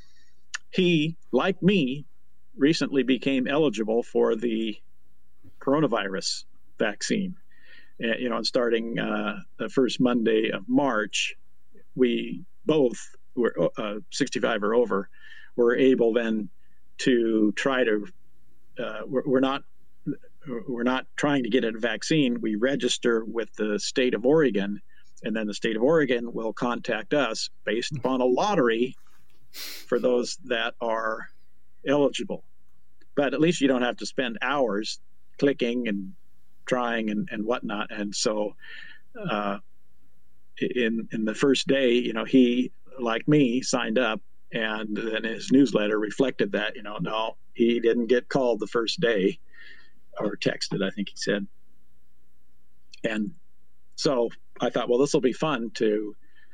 he, like me, recently became eligible for the coronavirus vaccine. Uh, you know, starting uh, the first Monday of March, we both were uh, sixty-five or over, were able then to try to. Uh, we're, we're not we're not trying to get a vaccine. We register with the state of Oregon, and then the state of Oregon will contact us based upon a lottery for those that are eligible. But at least you don't have to spend hours clicking and trying and, and whatnot. And so uh, in in the first day, you know, he, like me, signed up, and then his newsletter reflected that, you know, no, he didn't get called the first day, or texted, I think he said. And so I thought, well, this will be fun to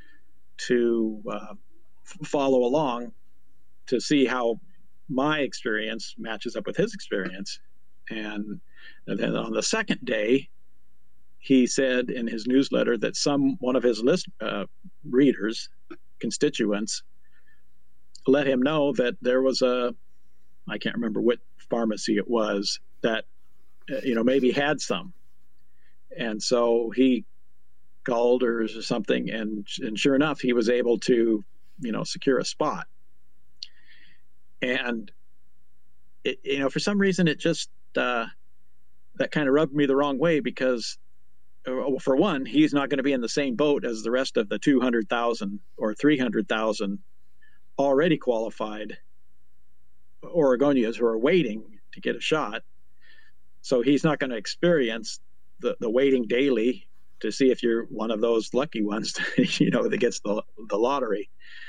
to uh, f- follow along to see how my experience matches up with his experience. And, and then on the second day, he said in his newsletter that some one of his list uh, readers, constituents, let him know that there was a, I can't remember what pharmacy it was, that uh, you know, maybe had some. And so he called or something, and and sure enough, he was able to, you know, secure a spot. And, it, you know, for some reason, it just, uh, that kind of rubbed me the wrong way because, uh, for one, he's not going to be in the same boat as the rest of the two hundred thousand or three hundred thousand already qualified Oregonians who are waiting to get a shot. So he's not going to experience the, the waiting daily to see if you're one of those lucky ones, you know, that gets the, the lottery.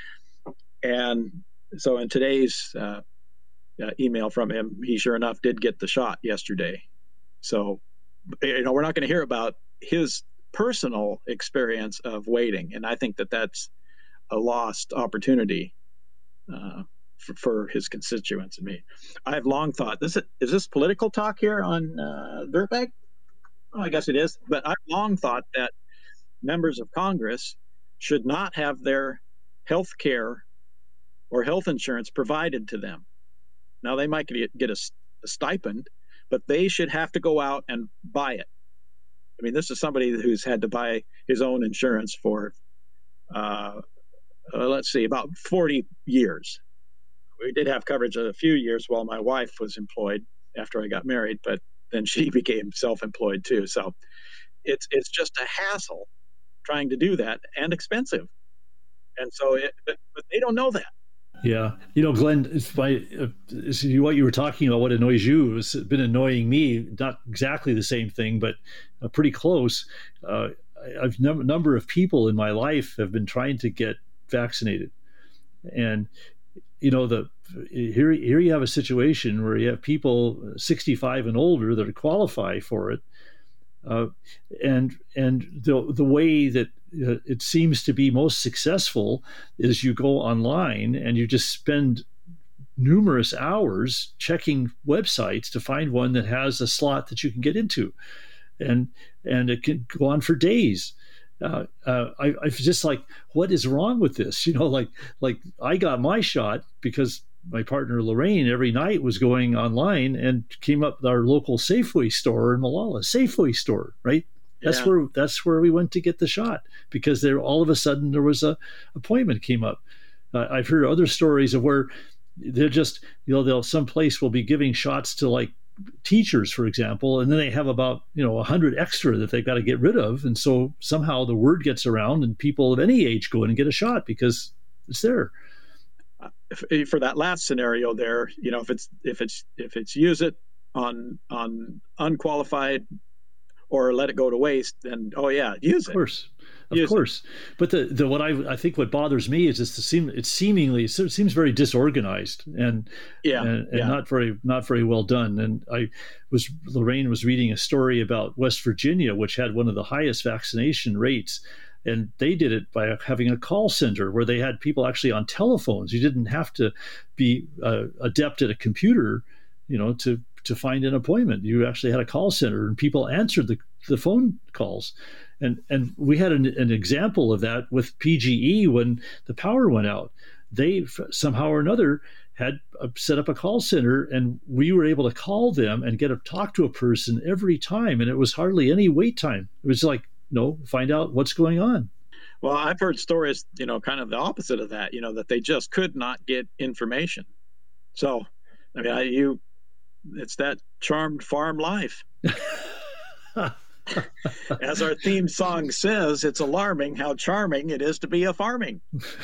And so in today's uh, uh, email from him, he sure enough did get the shot yesterday. So, you know, we're not going to hear about his personal experience of waiting. And I think that that's a lost opportunity uh, for, for his constituents and me. I've long thought, this is this political talk here on uh, Dirtbag? Oh, I guess it is. But I've long thought that members of Congress should not have their health care or health insurance provided to them. Now, they might get, get a, a stipend, but they should have to go out and buy it. I mean, this is somebody who's had to buy his own insurance for, uh, uh, let's see, about forty years. We did have coverage a few years while my wife was employed after I got married, but then she became self-employed too. So it's it's just a hassle trying to do that and expensive. And so, it, but, but they don't know that. Yeah. You know, Glenn, it's my, uh, it's what you were talking about, what annoys you, has been annoying me. Not exactly the same thing, but uh, pretty close. Uh, I've a num- number of people in my life have been trying to get vaccinated. And, you know, the here, here you have a situation where you have people sixty-five and older that qualify for it. Uh, and and the the way that uh, it seems to be most successful is you go online and you just spend numerous hours checking websites to find one that has a slot that you can get into, and and it can go on for days. Uh, uh, I, I was just like, what is wrong with this? You know, like like I got my shot because my partner Lorraine every night was going online and came up with our local Safeway store in Molalla, Safeway store, right? That's Yeah. where that's where we went to get the shot because there all of a sudden there was a appointment came up. Uh, I've heard other stories of where they're just, you know, they'll some place will be giving shots to like teachers, for example, and then they have about, you know, a hundred extra that they've got to get rid of. And so somehow the word gets around and people of any age go in and get a shot because it's there. If, for that last scenario there, you know, if it's if it's if it's use it on on unqualified or let it go to waste, then oh yeah, use it. Of course, of Use course. But the the what I I think what bothers me is it's the seem it's seemingly it seems very disorganized and Yeah, and, and yeah. not very not very well done. And I was Lorraine was reading a story about West Virginia, which had one of the highest vaccination rates. And they did it by having a call center where they had people actually on telephones. You didn't have to be uh, adept at a computer, you know, to to find an appointment. You actually had a call center, and people answered the, the phone calls. And and we had an, an example of that with P G E when the power went out. They somehow or another had set up a call center, and we were able to call them and get a talk to a person every time, and it was hardly any wait time. It was like, no, find out what's going on. Well, I've heard stories, you know, kind of the opposite of that, you know, that they just could not get information. So, I mean, I, you, it's that charmed farm life. As our theme song says, it's alarming how charming it is to be a farming.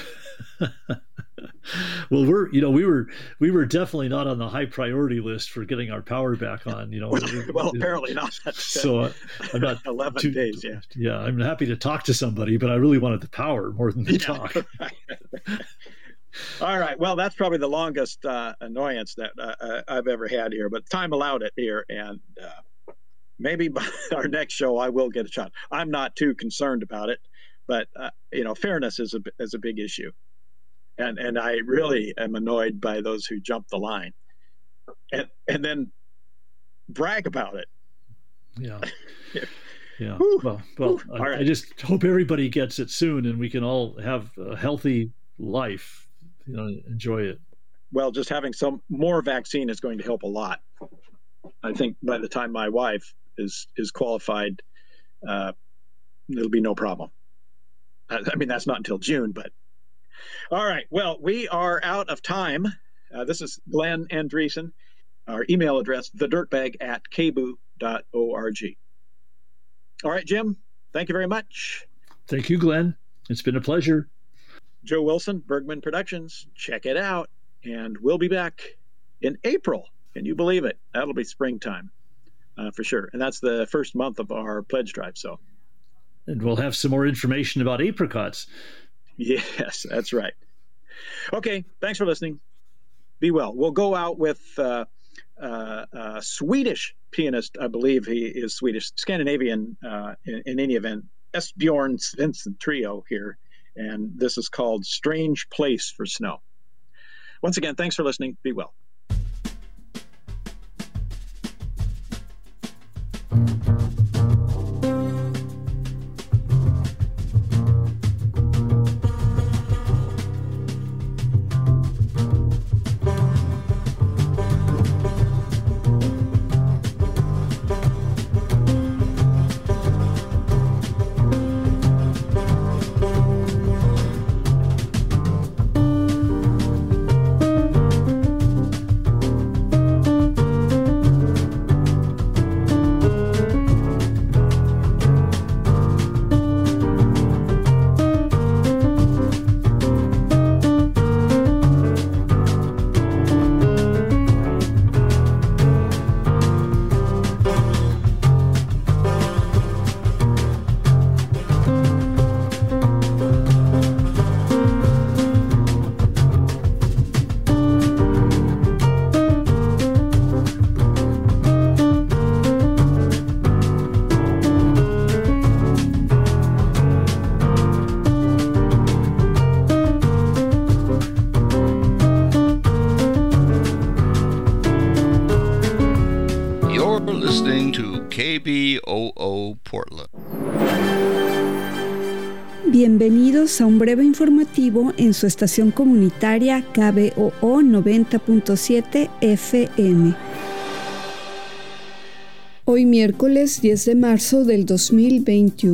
Well, we're, you know, we were, we were definitely not on the high priority list for getting our power back on, you know. Well, apparently not. So uh, I'm not eleven too, days, yeah. Yeah, I'm happy to talk to somebody, but I really wanted the power more than the Yeah, talk. right. All right. Well, that's probably the longest uh, annoyance that uh, I've ever had here, but time allowed it here. And uh, maybe by our next show, I will get a shot. I'm not too concerned about it, but, uh, you know, fairness is a, is a big issue. And and I really am annoyed by those who jump the line and, and then brag about it. Yeah. Yeah. Whew. Well, well, Whew. I, All right. I just hope everybody gets it soon and we can all have a healthy life, you know, enjoy it. Well, just having some more vaccine is going to help a lot. I think by the time my wife is is qualified, uh, it'll be no problem. I, I mean, that's not until June, but all right. Well, we are out of time. Uh, this is Glenn Andreessen. Our email address, the dirtbag at k b o o dot org. All right, Jim, thank you very much. Thank you, Glenn. It's been a pleasure. Joe Wilson, Bergman Productions. Check it out. And we'll be back in April. Can you believe it? That'll be springtime uh, for sure. And that's the first month of our pledge drive. So, and we'll have some more information about apricots. Yes, that's right. Okay, thanks for listening. Be well. We'll go out with uh, uh, uh, Swedish pianist, I believe he is Swedish, Scandinavian uh, in, in any event, Esbjorn Svensson Trio here. And this is called Strange Place for Snow. Once again, thanks for listening. Be well. K B O O Portland. Bienvenidos a un breve informativo en su estación comunitaria K B O O noventa punto siete F M. Hoy miércoles diez de marzo del dos mil veintiuno.